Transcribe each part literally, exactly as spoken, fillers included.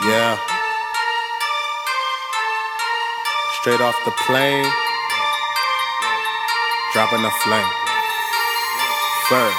Yeah. Straight off the plane, dropping a flame. First.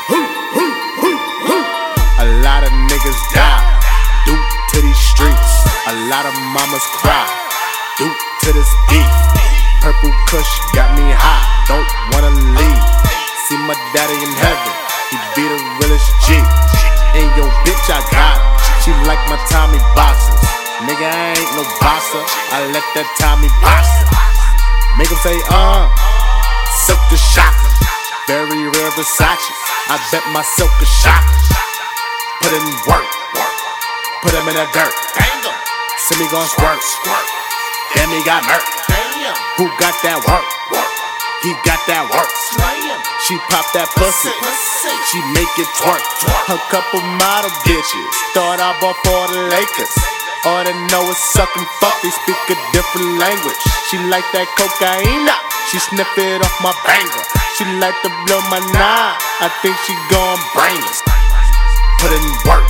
A lot of niggas die due to these streets. A lot of mamas cry due to this beef. Purple Kush got me high, don't wanna leave. See my daddy in heaven, he be the realest G. And yo bitch I got her, she like my Tommy boxers. Nigga I ain't no boxer, I let that Tommy box her. Make him say uh, silk the shocker. Very rare Versace, I bet myself a shocker. Put in work, put him in the dirt. See me gon' squirt, damn he got murk. Who got that work? He got that work. She pop that pussy, she make it twerk. A couple model bitches thought I bought for the Lakers. All they know is suck and fuck, they speak a different language. She like that cocaine, she sniff it off my banger. She like to blow my nine, I think she gon' brain it. Put in work,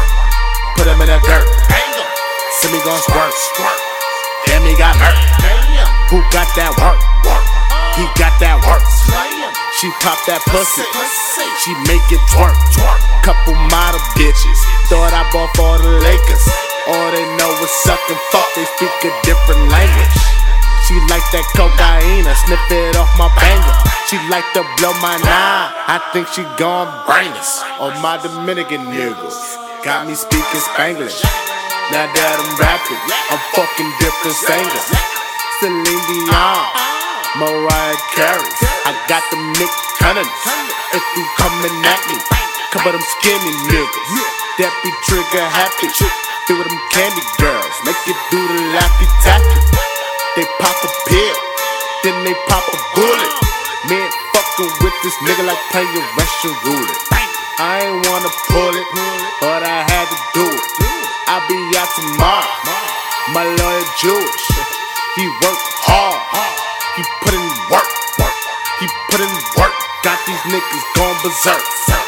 put him in the dirt. See me gon' squirt, damn he got hurt. Who got that work? He got that work. She pop that pussy, she make it twerk. Couple model bitches thought I bought for the Lakers. All they know is suck and fuck, they speak a different language. She like that cocaine, I sniff it off my banger. She like to blow my nine, I think she gon' brain us. On my Dominican niggas, got me speaking Spanglish. Now that I'm rapping, I'm fucking different singers. Celine Dion, Mariah Carey, I got them Nick Cannons. If you coming at me, couple them skinny niggas that be trigger happy. Feel with them candy girls, make it do the laffy taffy. They pop a pill, then they pop a bullet. Man, fucking with this nigga like playing Russian roulette. I ain't wanna pull it, but I had to do it. I'll be out tomorrow, my lawyer Jewish. He work hard, he put in work, he put in work. Got these niggas going berserk.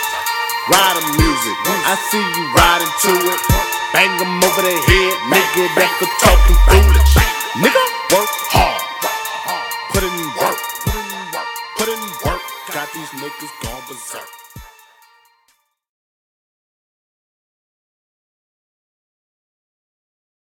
Riding music, I see you riding to it. Bang them over the head, nigga that for talking foolish. Nigga